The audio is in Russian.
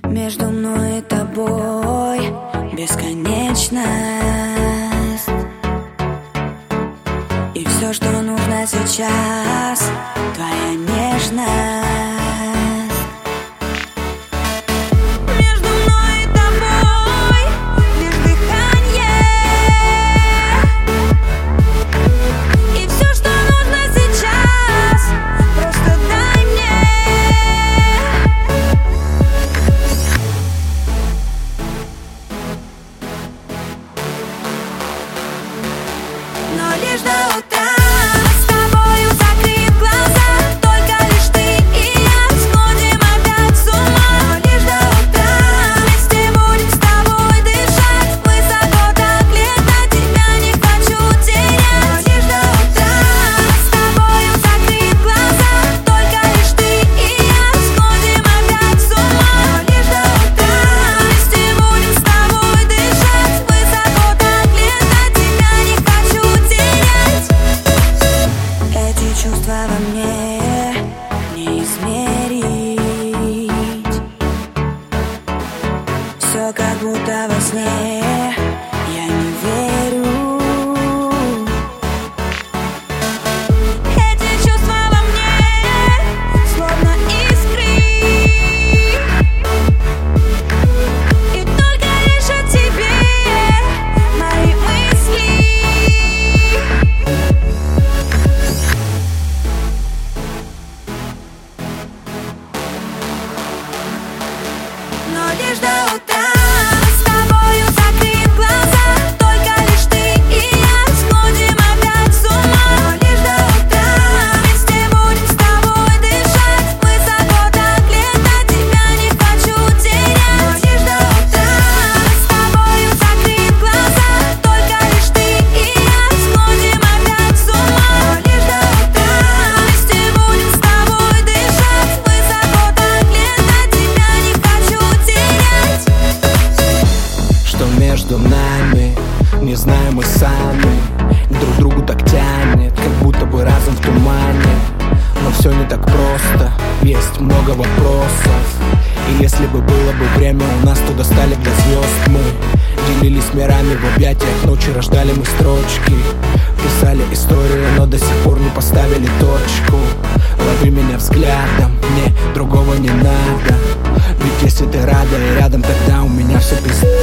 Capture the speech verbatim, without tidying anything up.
Между мной и тобой бесконечность, и все, что нужно сейчас, твоя нежность. Между мной и тобой лишь дыхание, и все, что нужно сейчас, просто дай мне. Но лишь до утра с тобою, закрыв глаза, только лишь ты и я сходим опять с ума. Но лишь до утра вместе будем с тобой дышать высоко, так летать, тебя не хочу терять. Но лишь до утра с тобою, закрыв глаза, только лишь ты и я сходим опять с ума. Но лишь до утра вместе будем с тобой дышать высоко, так летать, тебя не хочу терять. Эти чувства во мне не измерить. Все как будто во сне, я не верю. Эти чувства во мне словно искры, и только лишь о тебе мои мысли. Но лишь до утра с тобою, закрыв глаза, только лишь ты и я сходим опять с ума. Но лишь до утра вместе будем с тобой дышать высоко, так летать, тебя не хочу терять. Но лишь до утра с тобою, закрыв глаза, только лишь ты и я сходим опять с ума. Но лишь до утра вместе будем с тобой дышать высоко, так летать, тебя не хочу терять. Что между нами, не знаем мы сами. Друг к другу так тянет, как будто бы разом в тумане. Но все не так просто, есть много вопросов. И если бы было бы время у нас, то достали для звезд мы. Делились мирами в объятиях, ночи рождали мы строчки. Писали историю, но до сих пор не поставили точку. Лови меня взглядом, мне другого не надо. Ведь если ты рада и рядом, тогда у меня все пизда.